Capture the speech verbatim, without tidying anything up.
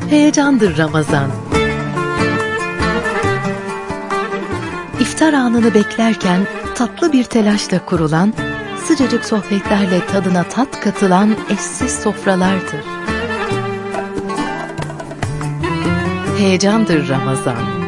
Heyecandır Ramazan. İftar anını beklerken tatlı bir telaşla kurulan, sıcacık sohbetlerle tadına tat katılan eşsiz sofralardır. Heyecandır Ramazan.